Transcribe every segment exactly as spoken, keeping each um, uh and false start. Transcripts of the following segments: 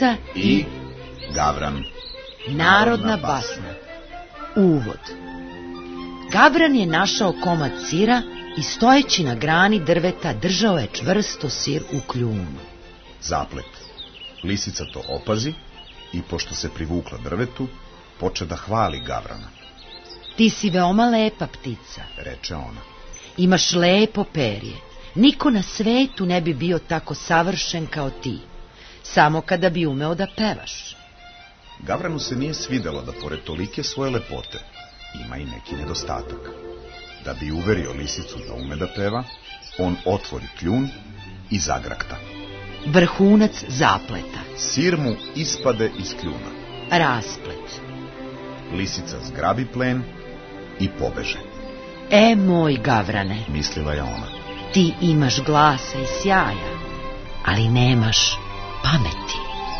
Lisica i Gavran. Narodna basna. Uvod. Gavran je našao komad sira i stojeći na grani drveta držao je čvrsto sir u kljunu. Zaplet. Lisica to opazi i pošto se privukla drvetu, poče da hvali Gavrana. Ti si veoma lepa ptica, reče ona. Imaš lepo perje. Niko na svetu ne bi bio tako savršen kao ti. Samo kada bi umeo da pevaš. Gavranu se nije svidelo da pored tolike svoje lepote ima i neki nedostatak. Da bi uverio lisicu da ume da peva, on otvori kljun i zagrakta. Vrhunac zapleta. Sir mu ispade iz kljuna. Rasplet. Lisica zgrabi plen i pobeže. E, moj Gavrane, mislila je ona, ti imaš glasa i sjaja, ali nemaš pameti.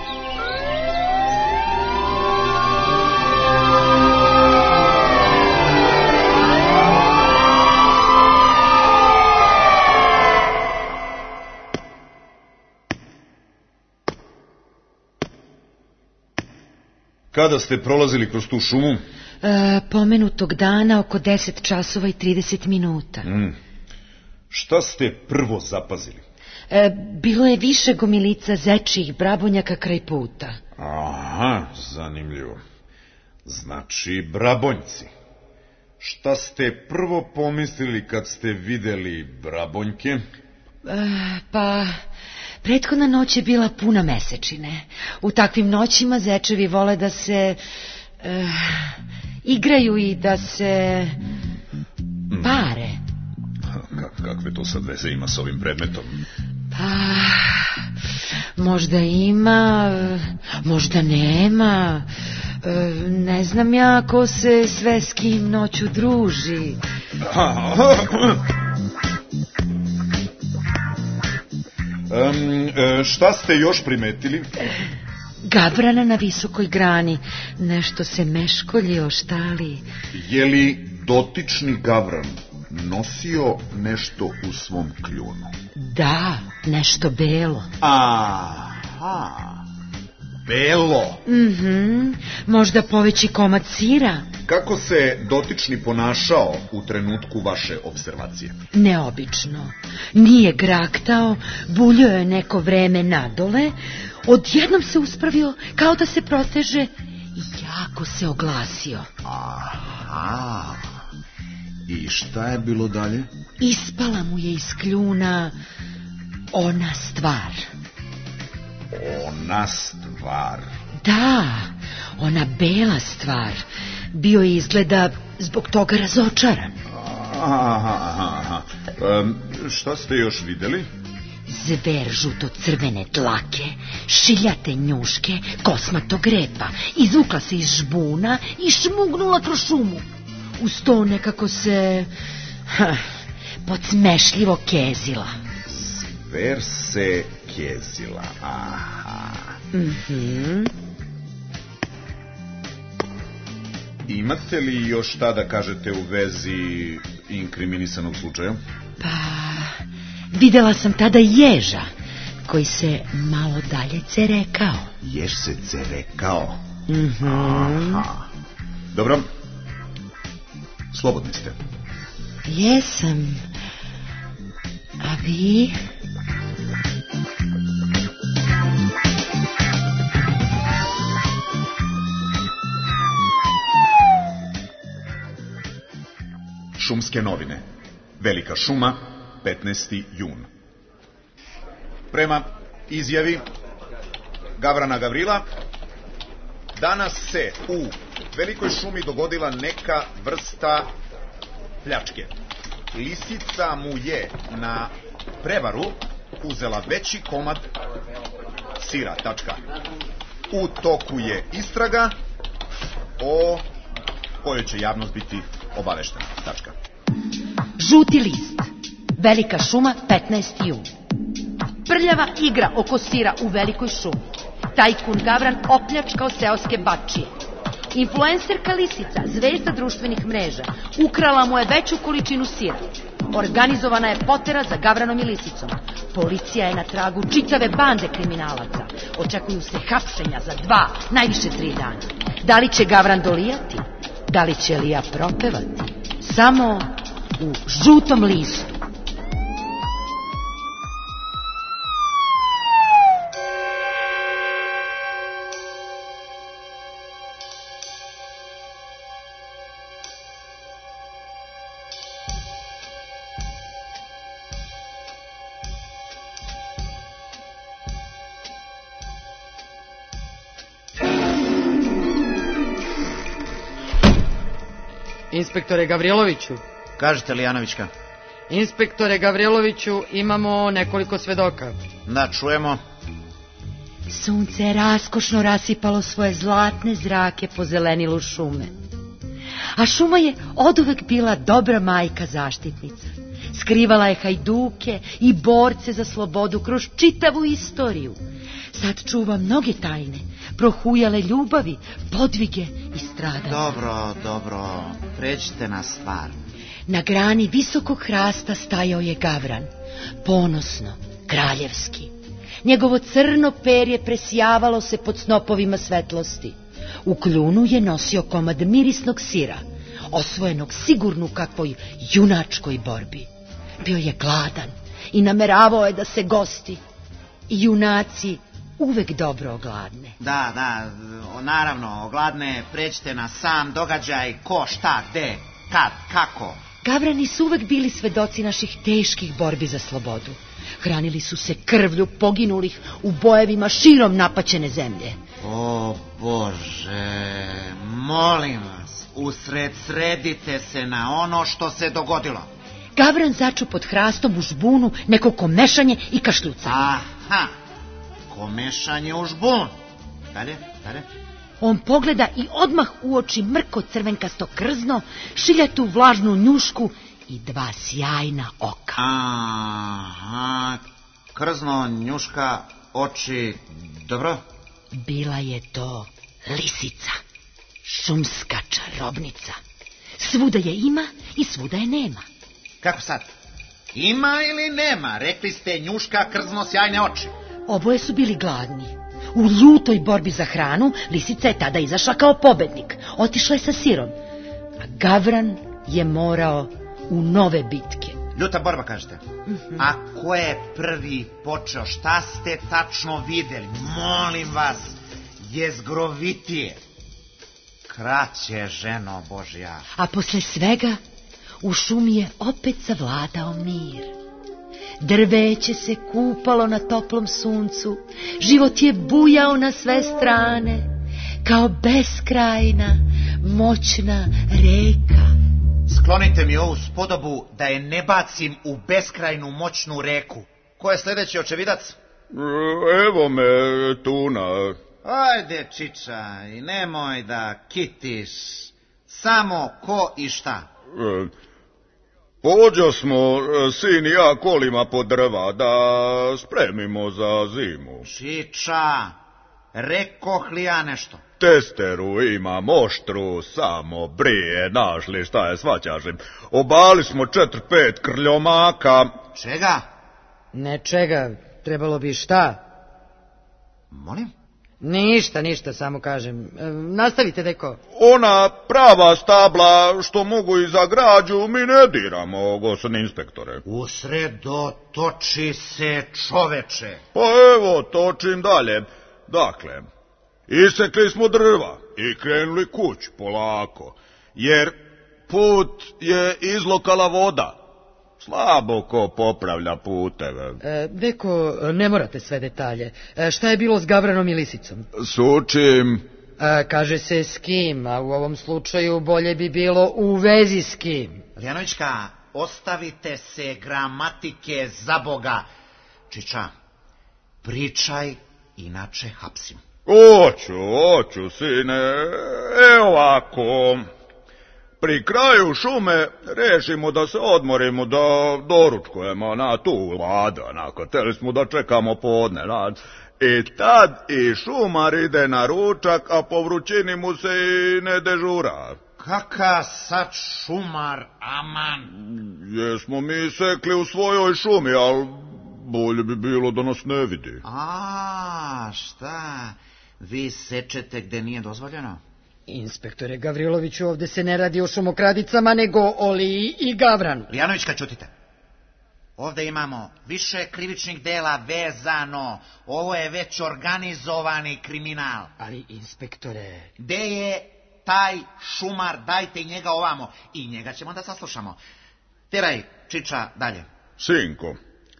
Kada ste prolazili kroz tu šumu? E, pomenutog dana oko deset časova i trideset minuta. Mm. Šta ste prvo zapazili? E, bilo je više gomilica zečijih brabonjaka kraj puta. Aha, zanimljivo. Znači, brabonjci. Šta ste prvo pomislili kad ste videli brabonjke? E, pa... Prethodna noć je bila puna mesečine. U takvim noćima zečevi vole da se e, igraju i da se pare. Kak, kakve to sad veze ima s ovim predmetom? Pa, možda ima, možda nema. E, ne znam ja ko se sve s kim noću druži. Um, e, šta ste još primetili? Gavrana na visokoj grani. Nešto se meškolji oštali. Je li dotični Gavran nosio nešto u svom kljunu? Da, nešto belo. Aha, belo. Mhm, možda poveći komad sira. Kako se dotični ponašao u trenutku vaše observacije? Neobično. Nije graktao, buljio je neko vreme nadole, odjednom se uspravio kao da se proteže i jako se oglasio. Aha. I šta je bilo dalje? Ispala mu je iz kljuna ona stvar. Ona stvar? Da, ona bela stvar. Bio je izgleda zbog toga razočaran. Aha, aha, aha. Um, šta ste još videli? Zver žuto-crvene dlake, šiljate njuške, kosmatog repa, izvukla se iz žbuna i šmugnula kroz šumu. Uz to nekako se ha, podsmešljivo kezila. Zver se kezila, aha. Mhm. Imate li još šta da kažete u vezi inkriminisanog slučaja? Pa, videla sam tada ježa, koji se malo dalje cerekao. Jež se cerekao? Mhm. Aha. Dobro, slobodni ste. Jesam. A vi? Šumske novine. Velika šuma, petnaesti jun. Prema izjavi Gavrana Gavrila, danas se u Velikoj šumi dogodila neka vrsta pljačke. Lisica mu je na prevaru uzela veći komad sira, tačka. U toku je istraga o kojoj će javnost biti obaveštena, tačka. Žuti list. Velika šuma, petnaesti jun. Prljava igra oko sira u Velikoj šumi. Tajkun Gavran opljačkao seoske bačije. Influencerka Lisica, zvezda društvenih mreža, ukrala mu je veću količinu sira. Organizovana je potera za Gavranom i Lisicom. Policija je na tragu čitave bande kriminalaca. Očekuju se hapšenja za dva, najviše tri dana. Da li će Gavran dolijati? Da li će Lija propevati? Samo u žutom listu. Inspektore Gavriloviću. Kažete li, Janovićka? Inspektore Gavriloviću, imamo nekoliko svedoka. Da, čujemo. Sunce je raskošno rasipalo svoje zlatne zrake po zelenilu šume. A šuma je oduvek bila dobra majka zaštitnica. Skrivala je hajduke i borce za slobodu kroz čitavu istoriju. Sad čuva mnoge tajne, prohujale ljubavi, podvige i stradanja. Dobro, dobro, pređite na stvar. Na grani visokog hrasta stajao je Gavran, ponosno, kraljevski. Njegovo crno perje presjavalo se pod snopovima svetlosti. U kljunu je nosio komad mirisnog sira, osvojenog sigurno u kakvoj junačkoj borbi. Bio je gladan i nameravao je da se gosti. I junaci uvek dobro ogladne. Da, da, naravno, ogladne, pređite na sam događaj, ko, šta, gde, kad, kako. Gavrani su uvek bili svedoci naših teških borbi za slobodu. Hranili su se krvlju poginulih u bojevima širom napaćene zemlje. O Bože, molim vas, usredsredite se na ono što se dogodilo. Gavran začu pod hrastom u žbunu neko komešanje i kašljucanje. Aha, komešanje u žbun. Dalje, dalje. On pogleda i odmah uoči mrko crvenkasto krzno, šiljatu vlažnu njušku i dva sjajna oka. Aha, krzno, njuška, oči, dobro? Bila je to lisica, šumska čarobnica. Svuda je ima i svuda je nema. Kako sad? Ima ili nema? Rekli ste njuška, krzno, sjajne oči. Oboje su bili gladni. U ljutoj borbi za hranu lisica je tada izašla kao pobednik. Otišla je sa sirom. A Gavran je morao u nove bitke. Ljuta borba, kažete? Mm-hmm. A ko je prvi počeo? Šta ste tačno videli? Molim vas, jezgrovitije. Kraće, ženo Božja. A posle svega u šumi je opet zavladao mir. Drveće se kupalo na toplom suncu, život je bujao na sve strane, kao beskrajna, moćna reka. Sklonite mi ovu spodobu da je ne bacim u beskrajnu moćnu reku. Ko je sljedeći očevidac? Evo me, Tuna. Ajde, čiča, i nemoj da kitiš. Samo ko i šta? E, pođo smo, sin i ja, kolima po drva, da spremimo za zimu. Čiča, rekoh li ja nešto? Testeru ima, moštru, samo brije, našli šta je, svaćažim. Obali smo četiri, pet krljomaka. Čega? Ne čega, trebalo bi šta? Molim? Ništa, ništa, samo kažem. E, nastavite, deko. Ona prava stabla što mogu i za građu mi ne diramo, gospodin inspektore. Usredotoči se, čoveče. Pa evo, točim dalje. Dakle, isekli smo drva i krenuli kuć polako, jer put je izlokala voda. Slabo ko popravlja puteve. E, deko, ne morate sve detalje. E, šta je bilo s Gavranom i lisicom? Sučim. E, kaže se s kim, a u ovom slučaju bolje bi bilo u vezi s kim. Lijanovićka, ostavite se gramatike za Boga. Čiča, pričaj, inače hapsim. Oću, oću, sine, evo ovako. Pri kraju šume rešimo da se odmorimo, da doručkujemo na tu lada, onako, teli smo da čekamo podne, na. I tad i šumar ide na ručak, a po vrućini mu se i ne dežura. Kaka sad šumar, aman? Jesmo mi sekli u svojoj šumi, al bolje bi bilo da nas ne vidi. A, šta? Vi sečete gde nije dozvoljeno? Inspektore Gavriloviću, ovde se ne radi o šumokradicama, nego o Liji i Gavranu. Lijanovićka, čutite. Ovde imamo više krivičnih dela vezano. Ovo je već organizovani kriminal. Ali, inspektore... Gde je taj šumar? Dajte njega ovamo. I njega ćemo da saslušamo. Teraj, Čiča, dalje. Sinko,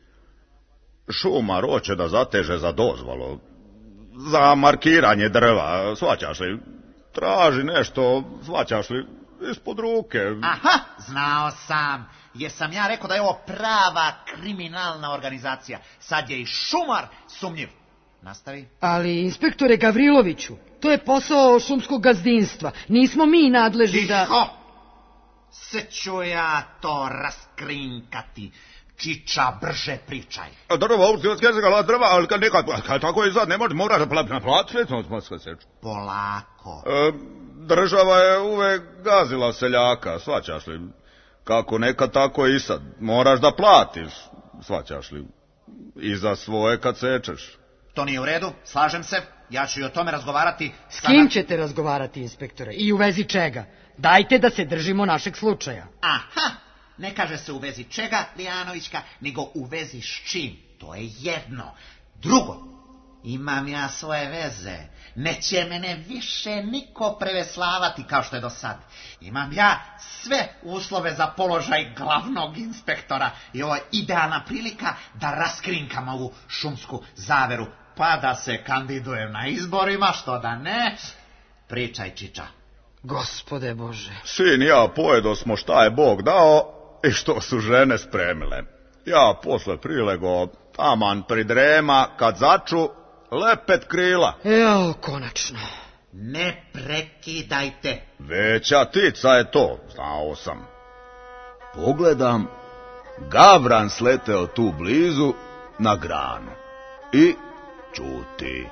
šumar hoće da zateže za dozvolu. Za markiranje drva, shvaćaš li? Traži nešto, shvaćaš li, ispod ruke. Aha, znao sam. Jesam ja rekao da je ovo prava kriminalna organizacija. Sad je i šumar sumnjiv. Nastavi. Ali, inspektore Gavriloviću, to je posao šumskog gazdinstva. Nismo mi nadležni da... Tiho! Se ću ja to raskrinkati. Čiča, brže pričaj. Drva, uskjezgala drva, ali kad nekad, kad tako je sad, ne može, mora da plati, seču. Polako. E, država je uvek gazila seljaka, shvaćaš li? Kako nekad, tako i sad. Moraš da platiš, shvaćaš li? I za svoje kad sečeš. To nije u redu, slažem se. Ja ću i o tome razgovarati. S kim ćete razgovarati, inspektore? I u vezi čega? Dajte da se držimo našeg slučaja. Aha, ne kaže se u vezi čega, Lijanovićka, nego u vezi s čim. To je jedno. Drugo, imam ja svoje veze. Neće mene više niko preveslavati kao što je do sad. Imam ja sve uslove za položaj glavnog inspektora i ovo je idealna prilika da raskrinkam ovu šumsku zaveru, pa da se kandidujem na izborima, što da ne. Pričaj, Čiča. Gospode Bože. Sin i ja pojedo smo šta je Bog dao i što su žene spremile. Ja posle prilego taman pridrema, kad začu, lepet krila. Evo, konačno. Ne prekidajte. Veća tica je to, znao sam. Pogledam, Gavran sleteo tu blizu na granu i čuti.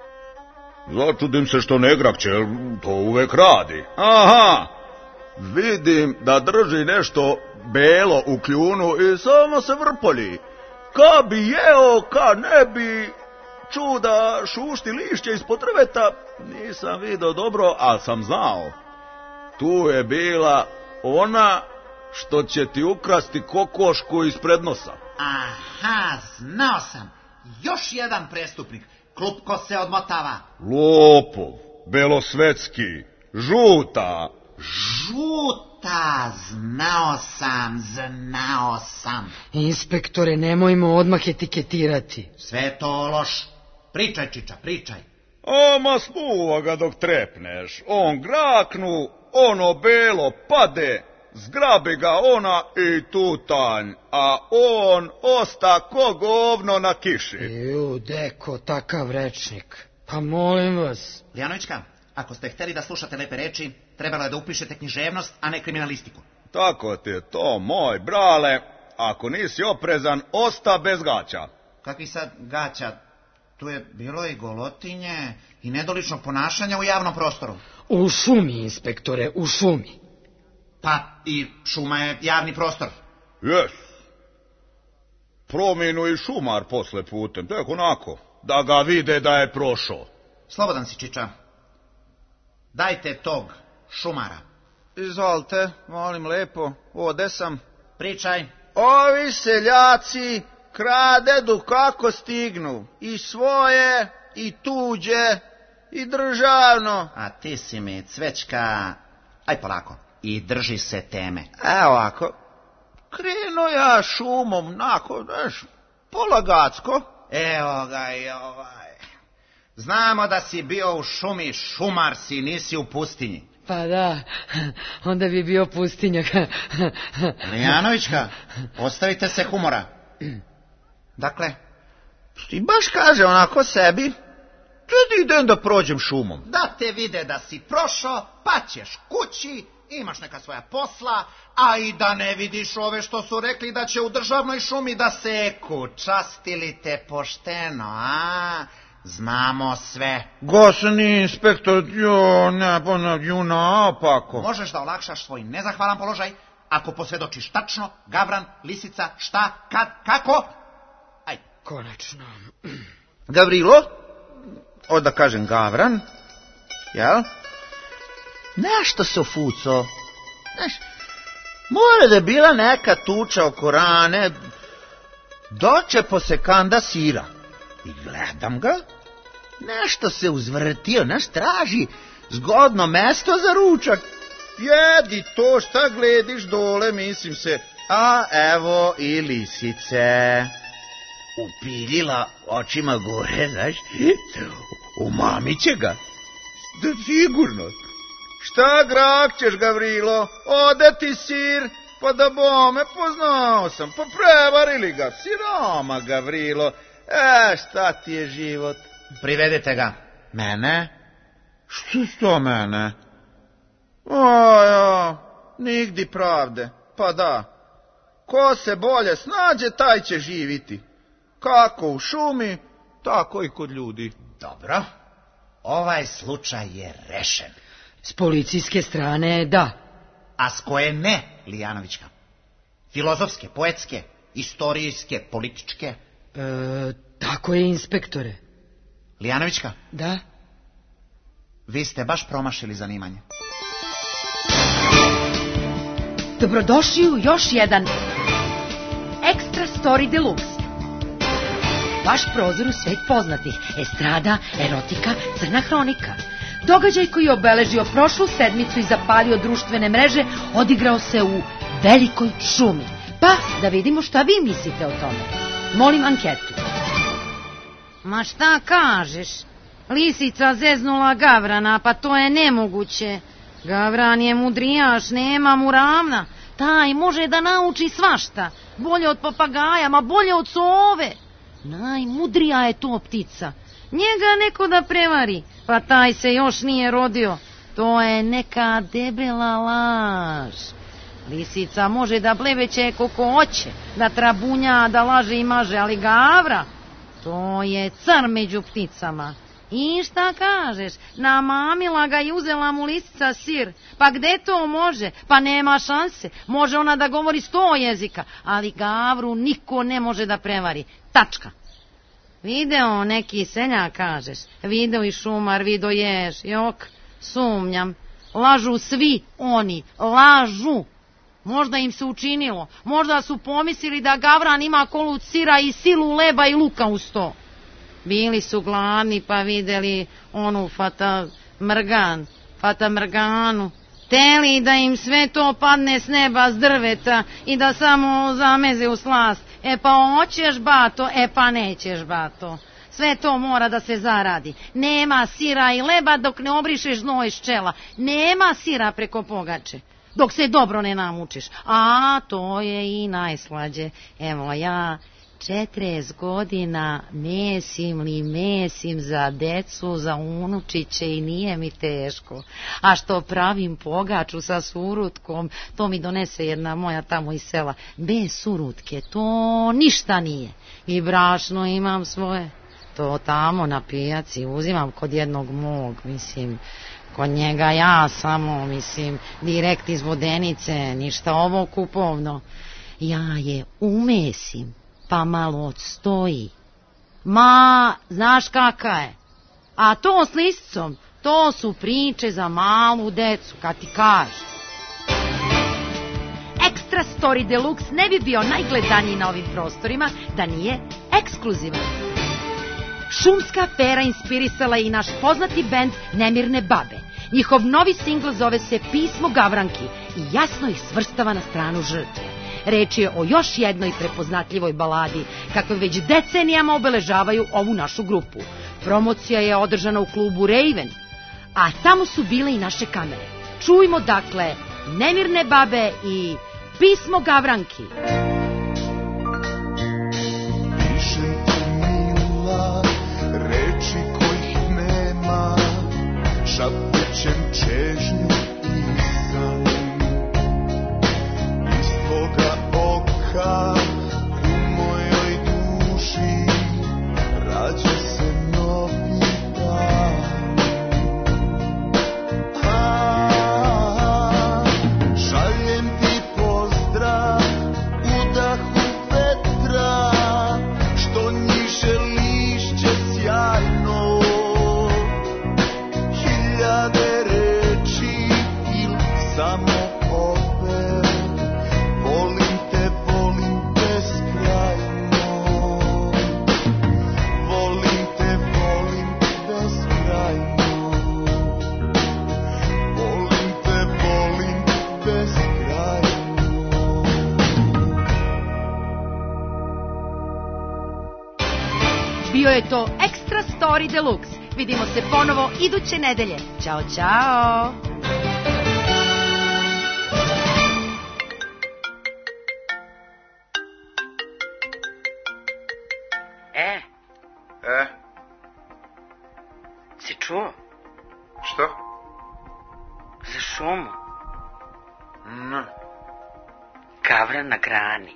Začudim se što ne grakće, to uvek radi. Aha, vidim da drži nešto belo u kljunu i samo se vrpolji. Ka bi jeo, ka ne bi, čuda šušti lišće ispod drveta, nisam vidio dobro, ali sam znao. Tu je bila ona što će ti ukrasti kokošku ispred nosa. Aha, znao sam. Još jedan prestupnik. Klupko se odmotava. Lopov, belosvetski, žuta. Žuta, znao sam, znao sam. Inspektore, nemojmo odmah etiketirati. Sve je to loš. Pričaj, Čiča, pričaj. Ama smuva ga dok trepneš. On graknu, ono belo pade, zgrabi ga ona i tutanj, a on osta ko govno na kiši. Ju, deko, takav rečnik. Pa molim vas. Lijanovićka, ako ste hteli da slušate lepe reči, trebalo je da upišete književnost, a ne kriminalistiku. Tako ti je to, moj brale. Ako nisi oprezan, osta bez gaća. Kakvi sad gaća? Tu je bilo i golotinje i nedoličnog ponašanja u javnom prostoru. U šumi, inspektore, u šumi. Pa i šuma je javni prostor. Jes. Prominu i šumar posle putem, tek onako, da ga vide da je prošao. Slobodan si, Čiča. Dajte tog šumara. Izvolite, molim lepo, ovde sam. Pričaj. Ovi seljaci kradedu kako stignu, i svoje, i tuđe, i državno. A ti si mi, Cvećka, aj polako, i drži se teme. Evo ovako, krenuo ja šumom, nako, znaš, polagacko. Evo ga i ovaj. Znamo da si bio u šumi, šumar si, nisi u pustinji. Pa da, onda bi bio pustinjak. Lijanovićka, ostavite se humora. Dakle? Ti baš kaže onako sebi, kad idem da prođem šumom. Da te vide da si prošao, pa ćeš kući, imaš neka svoja posla, a i da ne vidiš ove što su rekli da će u državnoj šumi da seku. Častili te pošteno, a? Znamo sve. Gosni inspektor, jo, ne, ju naopako. Možeš da olakšaš svoj nezahvalan položaj ako posvedočiš tačno, Gavran, Lisica, šta, kad, kako? Ajde, konačno. Gavrilo, od da kažem Gavran, jel? Nešto se ofuco. Znaš, mora da je bila neka tuča oko rane, dočepo se kanda sira. I gledam ga, nešto se uzvrtio, naš traži zgodno mesto za ručak. Jedi to, šta glediš dole, mislim se. A evo i lisice. Upiljila očima gore, znaš, umamit će ga. Da, sigurno. Šta grakćeš, Gavrilo, ode ti sir, pa da bome poznao sam, pa prevarili ga, siroma, Gavrilo. E, šta ti je život? Privedite ga. Mene? Što sto mene? O, ja, nigdi pravde, pa da. Ko se bolje snađe, taj će živiti. Kako u šumi, tako i kod ljudi. Dobro, ovaj slučaj je rešen. S policijske strane, da. A s koje ne, Lijanovićka? Filozofske, poetske, istorijske, političke? E, tako je, inspektore. Lijanovićka? Da? Vi ste baš promašili zanimanje. Dobrodošli u još jedan Extra Story Deluxe. Vaš prozor u svet poznatih, estrada, erotika, crna hronika. Događaj koji je obeležio prošlu sedmicu i zapalio društvene mreže odigrao se u Velikoj šumi. Pa, da vidimo šta vi mislite o tome. Molim anketu. Ma šta kažeš? Lisica zeznula Gavrana, pa to je nemoguće. Gavran je mudrijaš, nema mu ravna. Taj može da nauči svašta. Bolje od papagaja, ma bolje od sove. Najmudrija je to ptica. Njega neko da prevari, pa taj se još nije rodio. To je neka debela laž. Lisica može da blebeće koliko hoće, da trabunja, da laže i maže, ali Gavra, to je car među pticama. I šta kažeš, namamila ga i uzela mu lisica sir. Pa gde to može? Pa nema šanse. Može ona da govori sto jezika, ali Gavru niko ne može da prevari. Tačka. Video neki seljak, kažeš, video i šumar, video ješ, jok, sumnjam. Lažu svi oni, lažu. Možda im se učinilo, možda su pomislili da Gavran ima kolut sira i silu leba i luka uz to. Bili su gladni pa videli onu fata mrgan, fata mrganu. Teli da im sve to padne s neba, s drveta i da samo zameze u slast. E pa hoćeš bato, e pa nećeš bato. Sve to mora da se zaradi. Nema sira i leba dok ne obrišeš znoj iz čela. Nema sira preko pogače dok se dobro ne namučiš. A to je i najslađe. Evo ja četrdeset godina mesim li mesim za decu, za unučiće i nije mi teško. A što pravim pogaču sa surutkom, to mi donese jedna moja tamo iz sela. Bez surutke to ništa nije. I brašno imam svoje. To tamo na pijaci uzimam kod jednog mog, mislim, kod njega ja samo, mislim, direkt iz Vodenice, ništa ovo kupovno. Ja je umesim, pa malo odstoji. Ma, znaš kaka je? A to s lisicom, to su priče za malu decu, kad ti kažem. Extra Story Deluxe ne bi bio najgledaniji na ovim prostorima da nije ekskluzivan. Šumska afera inspirisala je i naš poznati bend Nemirne babe. Njihov novi singl zove se Pismo Gavranki i jasno ih svrstava na stranu žrtve. Reč je o još jednoj prepoznatljivoj baladi, kakve već decenijama obeležavaju ovu našu grupu. Promocija je održana u klubu Raven, a tamo su bile i naše kamere. Čujmo dakle Nemirne babe i Pismo Gavranki. Pišem ti mila, reči kojih nema, šapećem čežnju i san. Iz tvoga oka u mojoj duši rađa se novi dan. A, šaljem ti pozdrav u dahu vetra, što njiže Bio je to Extra Story Deluxe. Vidimo se ponovo iduće nedelje. Ćao, čao! E, E, si čuo? što? Za šumu. Ne. Gavran na grani.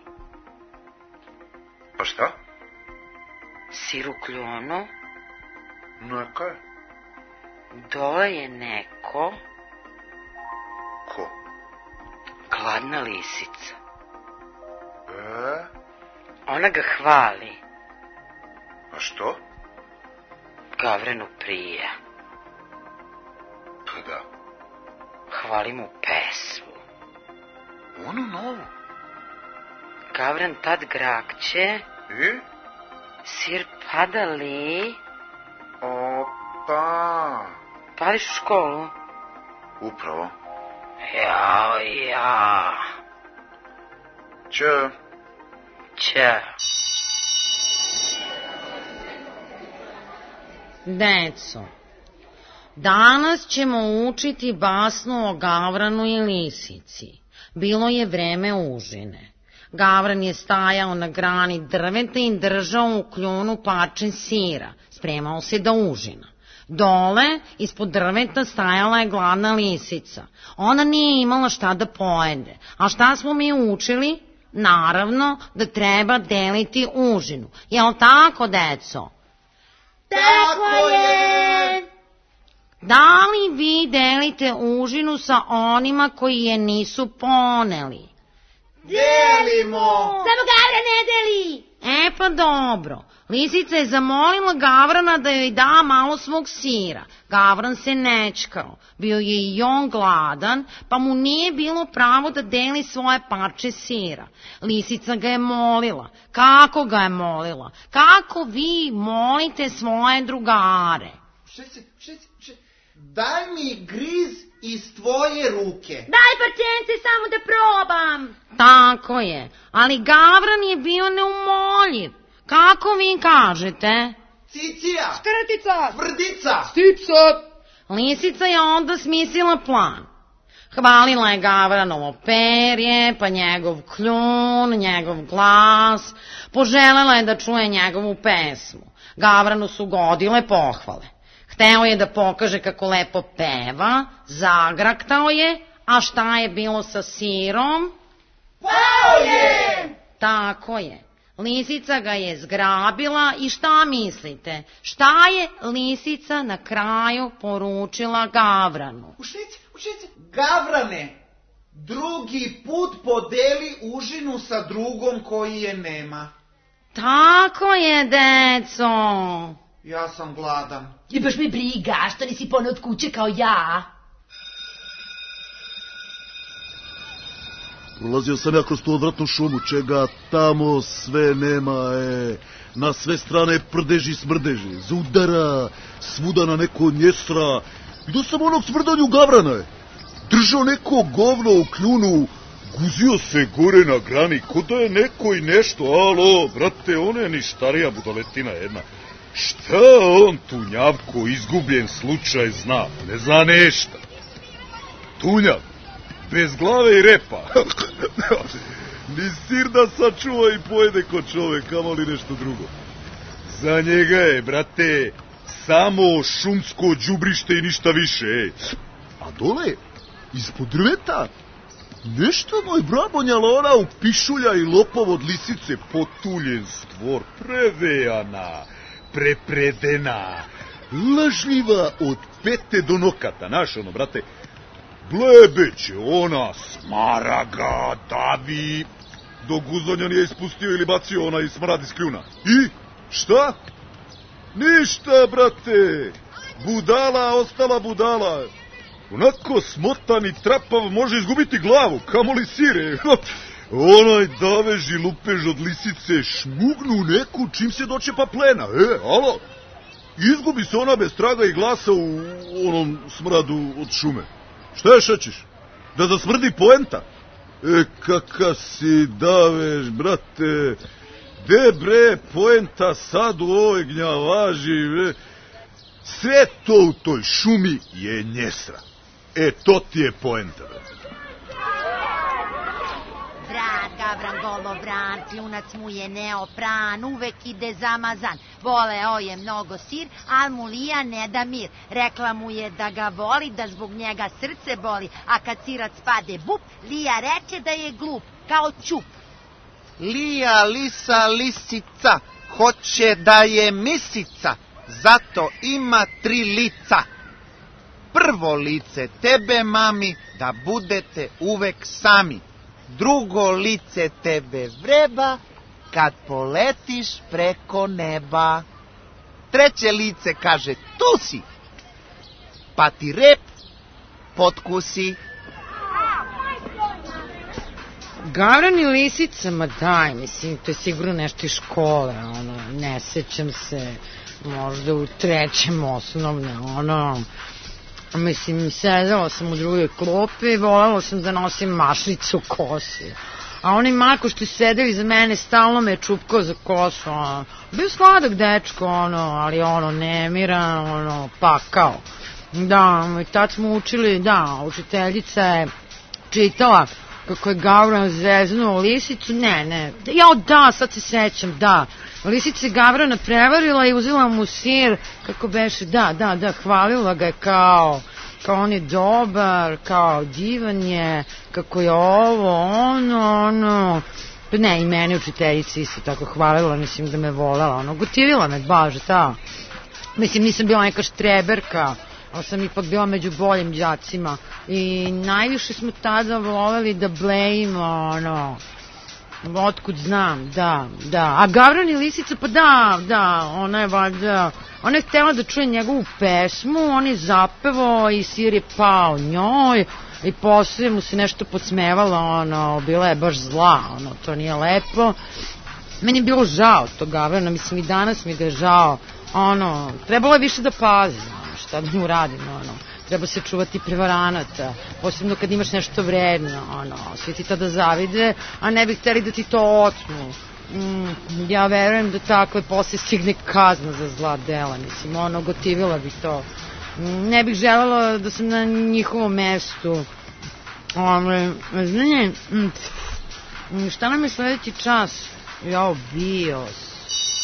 Pa šta? Sir u kljunu. Neka je. Dole je neko. Ko? Gladna lisica. E, Ona ga hvali. a što? Gavranu prija. Pa da. Hvali mu pesmu. Onu novu. Gavran tad grakće. I? Sir pada li? Opa. Pališ u školu? Upravo. Jao, ja. Če. Ćao. Deco, danas ćemo učiti basnu o Gavranu i lisici. Bilo je vreme užine. Gavran je stajao na grani drveta i držao u kljunu parče sira. Spremao se da užina. Dole, ispod drveta, stajala je gladna lisica. Ona nije imala šta da pojede. A šta smo mi učili? Naravno da treba deliti užinu. Jel tako, deco? Tako je! Da li vi delite užinu sa onima koji je nisu poneli? Delimo! Samo Gavran ne deli! E pa dobro. Lisica je zamolila Gavrana da joj da malo svog sira. Gavran se nečkao. Bio je i on gladan, pa mu nije bilo pravo da deli svoje parče sira. Lisica ga je molila. Kako ga je molila? Kako vi molite svoje drugare? Še se, še se, še... Daj mi griz iz tvoje ruke. Daj parčence samo da probam. Tako je, ali Gavran je bio neumoljiv. Kako vi kažete? Cicija! Škrtica! Tvrdica! Stipsa! Lisica je onda smislila plan. Hvalila je Gavranovo perje, pa njegov kljun, njegov glas. Poželela je da čuje njegovu pesmu. Gavranu su godile pohvale. Hteo je da pokaže kako lepo peva, zagraktao je, a šta je bilo sa sirom? Pao je! Tako je. Lisica ga je zgrabila i šta mislite? Šta je lisica na kraju poručila Gavranu? Ušici, ušici. Gavrane, drugi put podeli užinu sa drugom koji je nema. Tako je, deco. Ja sam gladan. I baš me briga, što nisi poneo od kuće kao ja. Prolazio sam ja kroz tu odvratnu šumu, čega tamo sve nema, e. Na sve strane prdeži smrdeži, zudara, svuda na neko njestra. Vidio sam onog smrdanju Gavrana, je. Držao neko govno u kljunu, guzio se gore na grani, ko da je neko i nešto, alo, brate, on je ništarija budaletina jedna. Šta on tunjavko, izgubljen slučaj zna, ne zna nešta. Tunjav, bez glave i repa. Ni sir da sačuva i pojede ko čovek, kamo li nešto drugo. Za njega je, brate, samo šumsko đubrište i ništa više, ej. A dole, ispod drveta, nešto moj brabonjala ona u pišulja i lopov od lisice, potuljen stvor, prevejana, prepredena, lažljiva od pete do nokata, znaš ono, brate, blebeće ona, smaraga, davi, dok guzonja nije ispustio ili bacio ona i smrad iz kljuna. I, šta? Ništa, brate, budala ostala budala. Onako smotan i trapav može izgubiti glavu, kamoli sire. Onaj daveži lupež od lisice šmugnu neku čim se dočepa plena. E, alo, izgubi se ona bez traga i glasa u onom smradu od šume. Šta je šećeš? Da zasmrdi poenta? E, kaka si daveš, brate, De bre, poenta sad u ovoj gnjavaži, bre. Sve to u toj šumi je njesra. E, to ti je poenta, bre. Brat Gavran golobran, kljunac mu je neopran, uvek ide zamazan. Voleo je mnogo sir, al mu Lija ne da mir. Rekla mu je da ga voli, da zbog njega srce boli, a kad sirac pade bup, Lija reče da je glup, kao ćup. Lija, lisa, lisica, hoće da je misica, zato ima tri lica. Prvo lice tebe, mami, da budete uvek sami. Drugo lice tebe vreba, kad poletiš preko neba. Treće lice kaže tu si, pa ti rep potkusi. Gavran i lisica, ma daj, mislim, to je sigurno nešto iz škole, ono, ne sećam se, možda u trećem osnovne, ono, mislim, sedela sam u drugoj klopi i volela sam da nosim mašnicu u kosi. A onaj Mako što je sedeo iza mene stalno me je čupkao za kosu, ono, bio sladak dečko, ono, ali ono, nemiran, ono, pakao. Da, i tad smo učili, da, učiteljica je čitala kako je Gavran zeznuo lisicu, ne, ne, jao da, sad se sećam, da, lisica je Gavrana prevarila i uzela mu sir, kako beše, da, da, da, hvalila ga je kao, kao on je dobar, kao divan je, kako je ovo, ono, ono, ne, i mene učiteljica isto tako hvalila, mislim da me volela, ono, gotivila me baš, da, mislim, nisam bila neka štreberka, ali sam ipak bila među boljim đacima i najviše smo tada voleli da blejimo, ono, otkud znam, da, da. A Gavran i lisica, pa da, da, ona je valjda, ona je htjela da čuje njegovu pesmu, on je zapevao i sir je pao njoj i posle mu se nešto podsmevalo, ono, bila je baš zla, ono, to nije lepo. Meni je bilo žao to Gavrana, mislim i danas mi ga je žao, ono, trebalo je više da pazi, šta da mu radim, ono, treba se čuvati prevaranata, posebno kad imaš nešto vredno, ono, svi ti tada zavide, a ne bih hteli da ti to otmu. Mm, ja verujem da tako je posle stigne kazna za zla dela, mislim, ono, gotivila bih to. Mm, ne bih želela da sam na njihovom mestu. Ono, znanje, mm, šta nam je sledeći čas? Jao, bios.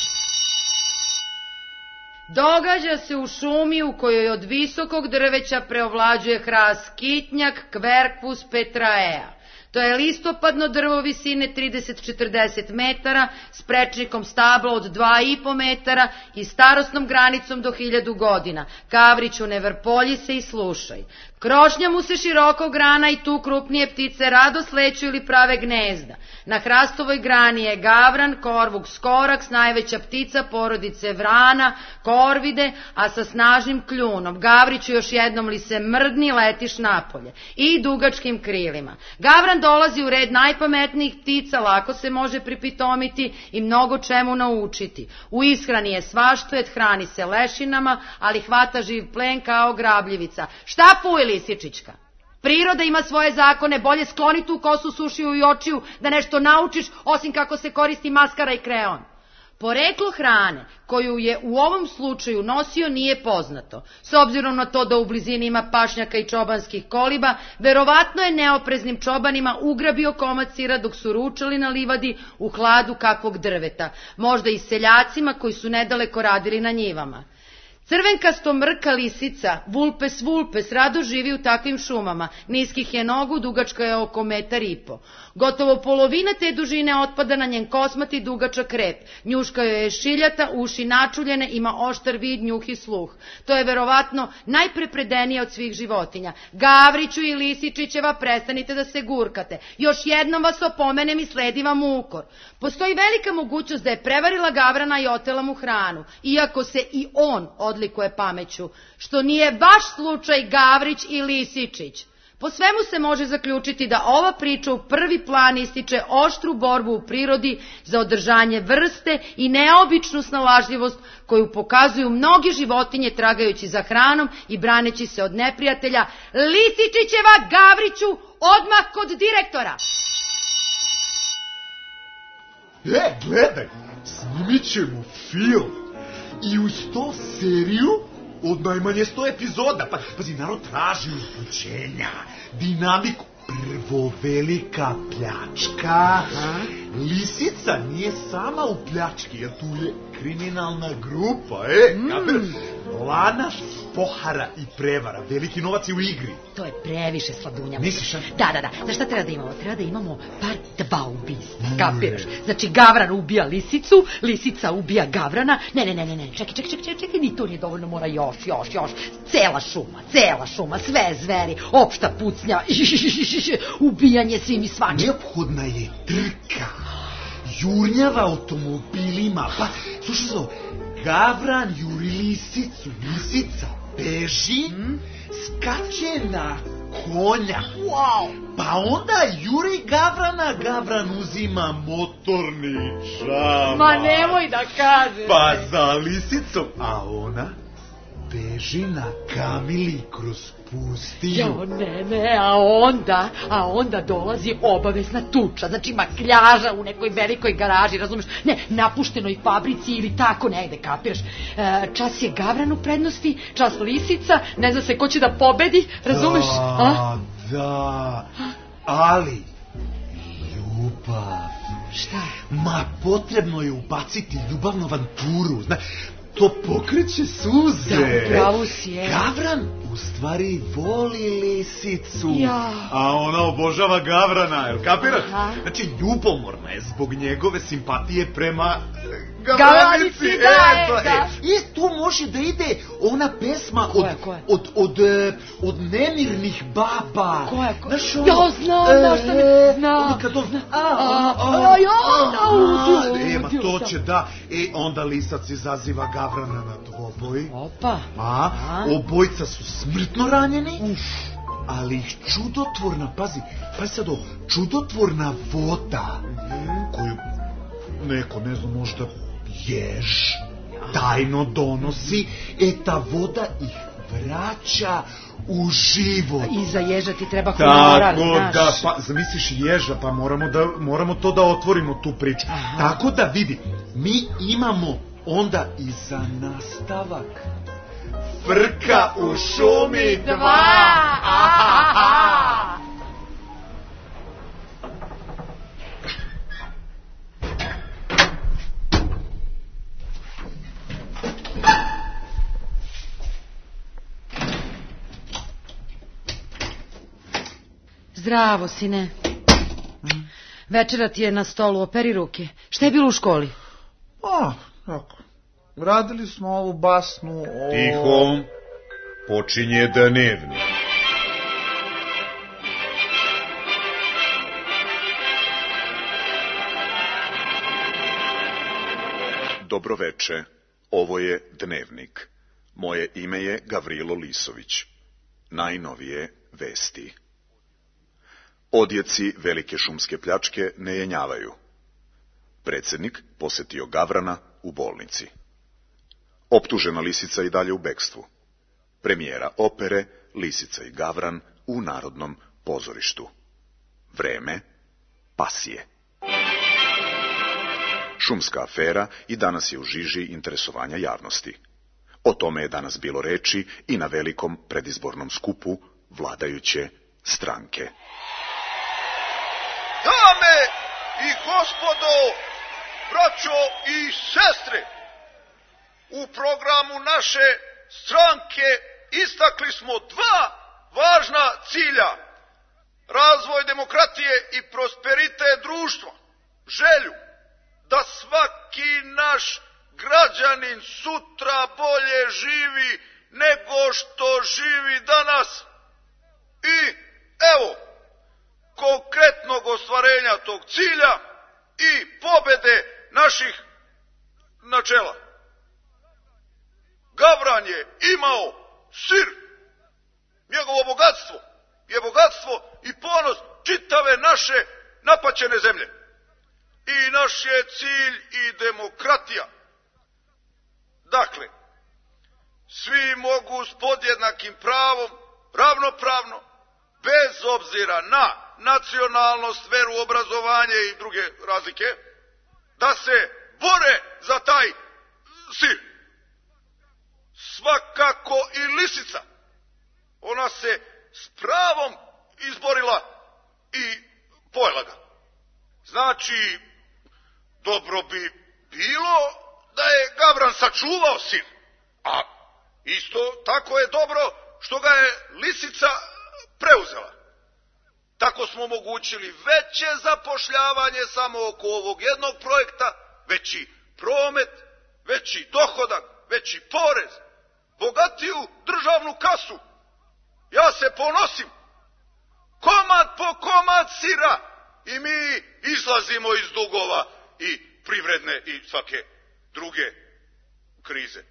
Događa se u šumi u kojoj od visokog drveća preovlađuje hrast kitnjak Quercus petraea. To je listopadno drvo visine trideset do četrdeset metara s prečnikom stabla od dva i po metara i starosnom granicom do hiljadu godina. Gavriću, ne vrpolji se i slušaj. Krošnja mu se široko grana i tu krupnije ptice rado sleću ili prave gnezda. Na hrastovoj grani je gavran, korvuk skoraks, najveća ptica porodice vrana, korvide, a sa snažnim kljunom. Gavriću, još jednom li se mrdni, letiš napolje. I dugačkim krilima. Gavran dolazi u red najpametnijih ptica, lako se može pripitomiti i mnogo čemu naučiti. U ishrani je svaštojet, hrani se lešinama, ali hvata živ plen kao grabljivica. Šta puj, lisičićka? Priroda ima svoje zakone, bolje skloni tu kosu, sušiju i očiju da nešto naučiš, osim kako se koristi maskara i kreon. Poreklo hrane koju je u ovom slučaju nosio nije poznato. S obzirom na to da u blizini ima pašnjaka i čobanskih koliba, verovatno je neopreznim čobanima ugrabio komad sira dok su ručali na livadi u hladu kakvog drveta, možda i seljacima koji su nedaleko radili na njivama. Crvenkasto mrka lisica, vulpes vulpes, rado živi u takvim šumama, niskih je nogu, dugačka je oko metar i po. Gotovo polovina te dužine otpada na njen kosmati dugačak rep. Njuška joj je šiljata, uši načuljene, ima oštar vid, njuh i sluh. To je verovatno najprepredenije od svih životinja. Gavriću i Lisičićeva, prestanite da se gurkate. Još jednom vas opomenem i sledi vam ukor. Postoji velika mogućnost da je prevarila Gavrana i otela mu hranu, iako se i on odlikuje pameću, što nije baš slučaj Gavrić i Lisičić. Po svemu se može zaključiti da ova priča u prvi plan ističe oštru borbu u prirodi za održanje vrste i neobičnu snalažljivost koju pokazuju mnogi životinje tragajući za hranom i braneći se od neprijatelja. Lisičićeva, Gavriću, odmah kod direktora! E, gledaj, snimit ćemo film i uz to seriju od najmanje sto epizoda. Pa, pazi, narod traži uzbuđenja, dinamiku. Prvo velika pljačka. Aha. Lisica nije sama u pljački, jer tu je kriminalna grupa, e, mm. kapiraš? Lanac, pohara i prevara, veliki novac je u igri. To je previše, Sladunja. Misliš, a? Da, da, da, znaš šta treba da imamo? Treba da imamo par dva ubistva, kapiraš? Znači, Gavran ubija lisicu, lisica ubija Gavrana. Ne, ne, ne, ne, ne, čekaj, čekaj, čekaj, čekaj, ni to nije dovoljno, mora još, još, još. Cela šuma, cela šuma, sve zveri, opšta pucnja, ubijanje svim i svačim. Neophodna je trka, jurnjava automobilima, pa, slušaj se ovo, Gavran juri lisicu, lisica beži, hmm? skače na konja, wow. Pa onda juri Gavrana, Gavran uzima motorni čamac. Ma nemoj da kažeš. Pa za lisicom, a ona beži na kamili kroz pustinju. Jo, ne, ne, a onda, a onda dolazi obavezna tuča, znači makljaža u nekoj velikoj garaži, razumeš, ne, napuštenoj fabrici ili tako negde, kapiraš. E, čas je Gavran u prednosti, čas lisica, ne zna se ko će da pobedi, razumeš? Da, a? da, ali ljubav. Šta? Ma, potrebno je ubaciti ljubavnu avanturu, znaš, to pokreće suze. Da, upravo si je. Gavran u stvari voli lisicu. Ja. A ona obožava Gavrana, jel kapiraš? Aha. Znači, ljubomorna je zbog njegove simpatije prema Gavranici. Gavranici, da, e, to, da. E, I tu može da ide ona pesma od, koja, koja? od, od, od nemirnih baba. Koja, koja? Znaš, ono, ja znam, znaš šta mi znam. Kad on, a, a, a, a, e, ma to će da. E, onda lisac izaziva Gavrana na dvoboj. Opa. A, obojca su smrtno ranjeni. Uf. Ali ih čudotvorna, pazi, pazi sad ovo, čudotvorna voda, mm-hmm. koju neko, ne znam, možda jež, tajno donosi, e ta voda ih vraća u život. I za ježa ti treba honorar, znaš. Tako da, pa zamisliš ježa, pa moramo, da, moramo to da otvorimo tu priču. Aha. Tako da vidi, mi imamo onda i za nastavak Frka u šumi dva. Zdravo, sine. Večera ti je na stolu, operi ruke. Šta je bilo u školi? A, tako. Radili smo ovu basnu o... Tiho, počinje dnevnik. Dobroveče, ovo je Dnevnik. Moje ime je Gavrilo Lisović. Najnovije vesti. Odjeci velike šumske pljačke ne jenjavaju. Predsjednik posetio Gavrana u bolnici. Optužena lisica i dalje u bekstvu. Premijera opere Lisica i Gavran u Narodnom pozorištu. Vreme pasije. Šumska afera i danas je u žiži interesovanja javnosti. O tome je danas bilo reči i na velikom predizbornom skupu vladajuće stranke. Dame i gospodo, braćo i sestre, u programu naše stranke istakli smo dva važna cilja: razvoj demokratije i prosperitet društva, želju da svaki naš građanin sutra bolje živi nego što živi danas. I evo konkretnog ostvarenja tog cilja i pobede naših načela. Gavran je imao sir. Njegovo bogatstvo je bogatstvo i ponos čitave naše napaćene zemlje. I naš je cilj i demokratija. Dakle, svi mogu s podjednakim pravom, ravnopravno, bez obzira na nacionalnost, veru, obrazovanje i druge razlike, da se bore za taj sir. Svakako i lisica. Ona se s pravom izborila i pojela ga. Znači, dobro bi bilo da je Gavran sačuvao sir, a isto tako je dobro što ga je lisica preuzela. Tako smo omogućili veće zapošljavanje samo oko ovog jednog projekta, veći promet, veći dohodak, veći porez, bogatiju državnu kasu. Ja se ponosim, komad po komad sira i mi izlazimo iz dugova i privredne i svake druge krize.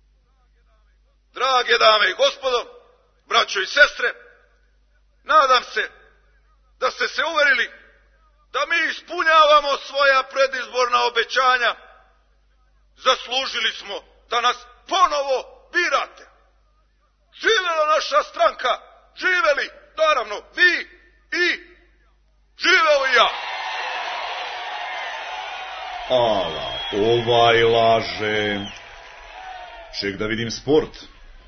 Drage dame i gospodo, braćo i sestre, nadam se da ste se uverili da mi ispunjavamo svoja predizborna obećanja. Zaslužili smo da nas ponovo birate. Živela naša stranka, živeli, naravno, vi i živeo i ja. Ala, ovaj laže. Ček da vidim sport.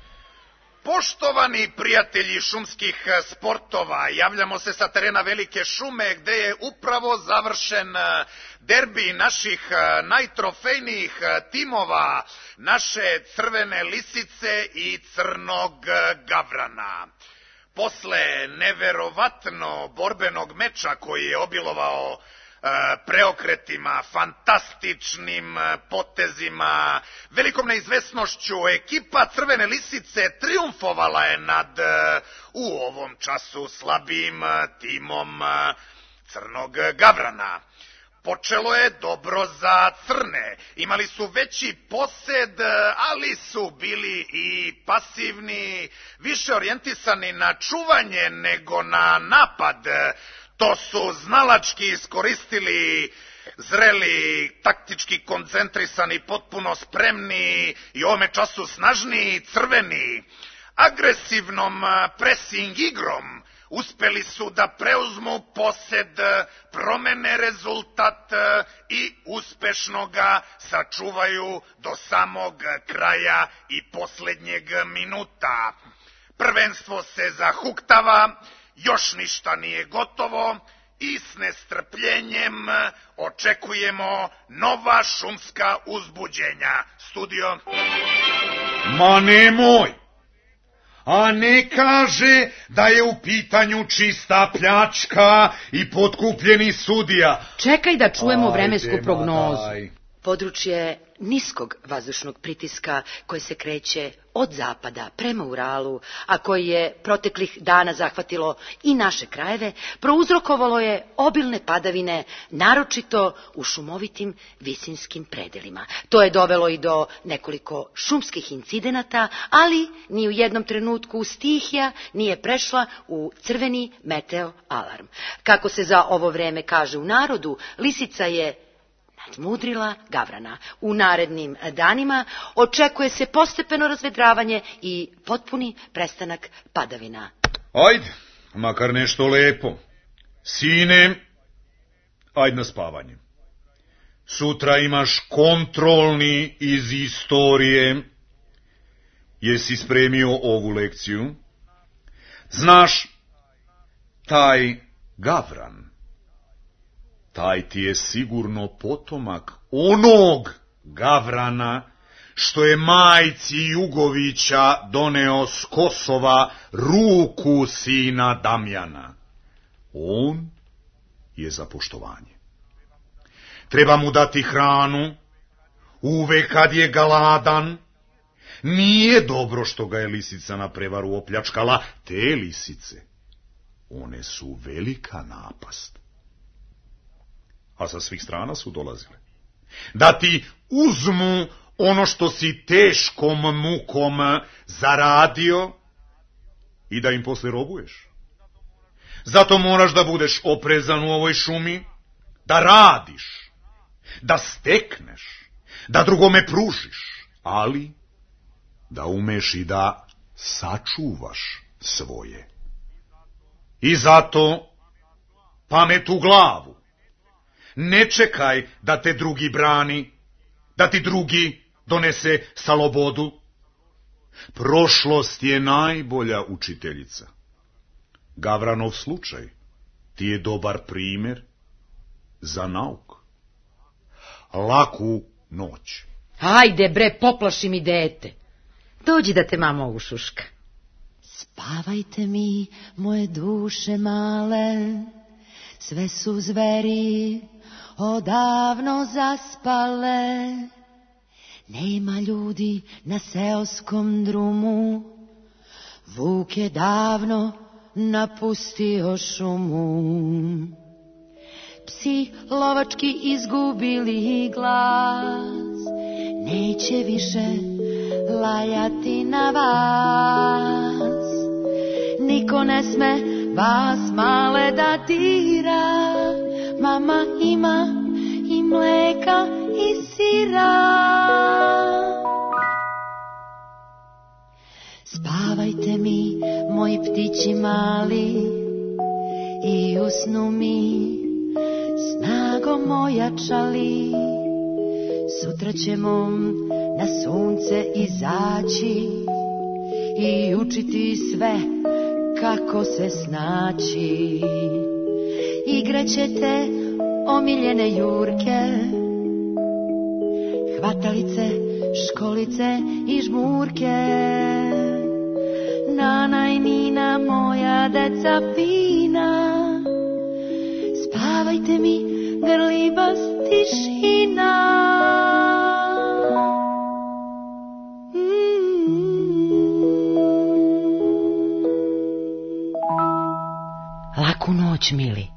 Poštovani prijatelji šumskih sportova, javljamo se sa terena Velike šume gde je upravo završen derbi naših najtrofejnijih timova, naše Crvene lisice i Crnog gavrana. Posle neverovatno borbenog meča koji je obilovao preokretima, fantastičnim potezima, velikom neizvesnošću, ekipa Crvene lisice triumfovala je nad u ovom času slabijim timom Crnog gavrana. Počelo je dobro za crne, imali su veći posed, ali su bili i pasivni, više orijentisani na čuvanje nego na napad. To su znalački iskoristili, zreli, taktički koncentrisani, potpuno spremni i u ovome času snažniji crveni. Agresivnom pressing igrom uspeli su da preuzmu posed, promene rezultat i uspešno ga sačuvaju do samog kraja i poslednjeg minuta. Prvenstvo se zahuktava, još ništa nije gotovo i s nestrpljenjem očekujemo nova šumska uzbuđenja. Studio. Ma nemoj! A ne kaže da je u pitanju čista pljačka i potkupljeni sudija. Čekaj da čujemo Ajde, vremensku prognozu. daj. Područje niskog vazdušnog pritiska koje se kreće od zapada prema Uralu, a koji je proteklih dana zahvatilo i naše krajeve, prouzrokovalo je obilne padavine, naročito u šumovitim visinskim predelima. To je dovelo i do nekoliko šumskih incidenata, ali ni u jednom trenutku stihija nije prešla u crveni meteo alarm. Kako se za ovo vreme kaže u narodu, lisica je nadmudrila gavrana. U narednim danima očekuje se postepeno razvedravanje i potpuni prestanak padavina. Ajde, makar nešto lepo. Sine, ajde na spavanje. Sutra imaš kontrolni iz istorije. Jesi spremio ovu lekciju? Znaš, taj gavran, taj ti je sigurno potomak onog gavrana što je majci Jugovića doneo s Kosova ruku sina Damjana. On je za poštovanje. Treba mu dati hranu, uvek kad je galadan. Nije dobro što ga je lisica na prevaru opljačkala. Te lisice, one su velika napast. A sa svih strana su dolazile. Da ti uzmu ono što si teškom mukom zaradio i da im posle robuješ. Zato moraš da budeš oprezan u ovoj šumi, da radiš, da stekneš, da drugome pružiš, ali da umeš i da sačuvaš svoje. I zato pamet u glavu. Ne čekaj da te drugi brani, da ti drugi donese slobodu. Prošlost je najbolja učiteljica. Gavranov slučaj ti je dobar primjer za nauk. Laku noć. Ajde bre, poplaši mi dete. Dođi da te mama ušuška. Spavajte mi, moje duše male, sve su zveri odavno zaspale. Nema ljudi na seoskom drumu, vuk je davno napustio šumu. Psi lovački izgubili glas, neće više lajati na vas. Niko ne sme vas male da dira, mama ima i mleka i sira. Spavajte mi, moji ptići mali, i u snu mi snagom ojačali. Sutra ćemo na sunce izaći i učiti sve kako se snaći. Igraćete omiljene jurke, hvatalice, školice i žmurke. Nana i Nina, moja deca fina, spavajte mi, grli vas tišina. Laku noć, mili.